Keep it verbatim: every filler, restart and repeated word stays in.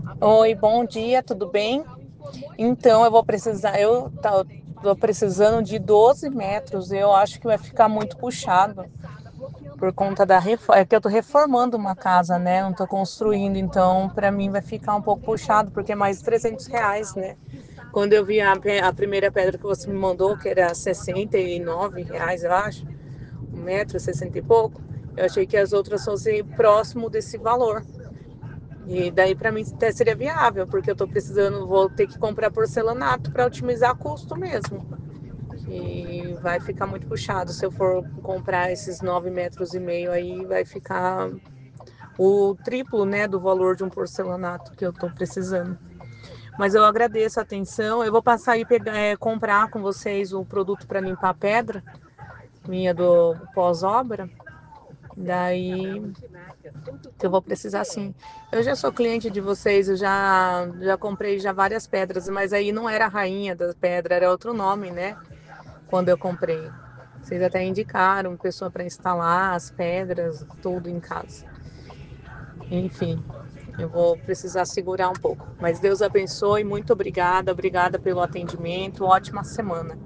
Oi, bom dia, tudo bem? Então, eu vou precisar, eu tá- tô precisando de doze metros. Eu acho que vai ficar muito puxado por conta da reforma. É que eu tô reformando uma casa, né? Não tô construindo, então para mim vai ficar um pouco puxado, porque é mais de trezentos reais, né? Quando eu vi a, pe- a primeira pedra que você me mandou, que era sessenta e nove reais, eu acho, um metro, sessenta e pouco, eu achei que as outras fossem próximo desse valor. E daí para mim até seria viável, porque eu estou precisando, vou ter que comprar porcelanato para otimizar custo mesmo. E vai ficar muito puxado. Se eu for comprar esses nove metros e meio aí, vai ficar o triplo, né, do valor de um porcelanato que eu estou precisando. Mas eu agradeço a atenção. Eu vou passar aí pegar, é, comprar com vocês o produto para limpar a pedra, minha do pós-obra. Daí que eu vou precisar sim. Eu já sou cliente de vocês, eu já, já comprei já várias pedras, mas aí não era a rainha da pedra, era outro nome, né? Quando eu comprei. Vocês até indicaram pessoa para instalar as pedras, tudo em casa. Enfim, eu vou precisar segurar um pouco. Mas Deus abençoe, muito obrigada, obrigada pelo atendimento, ótima semana.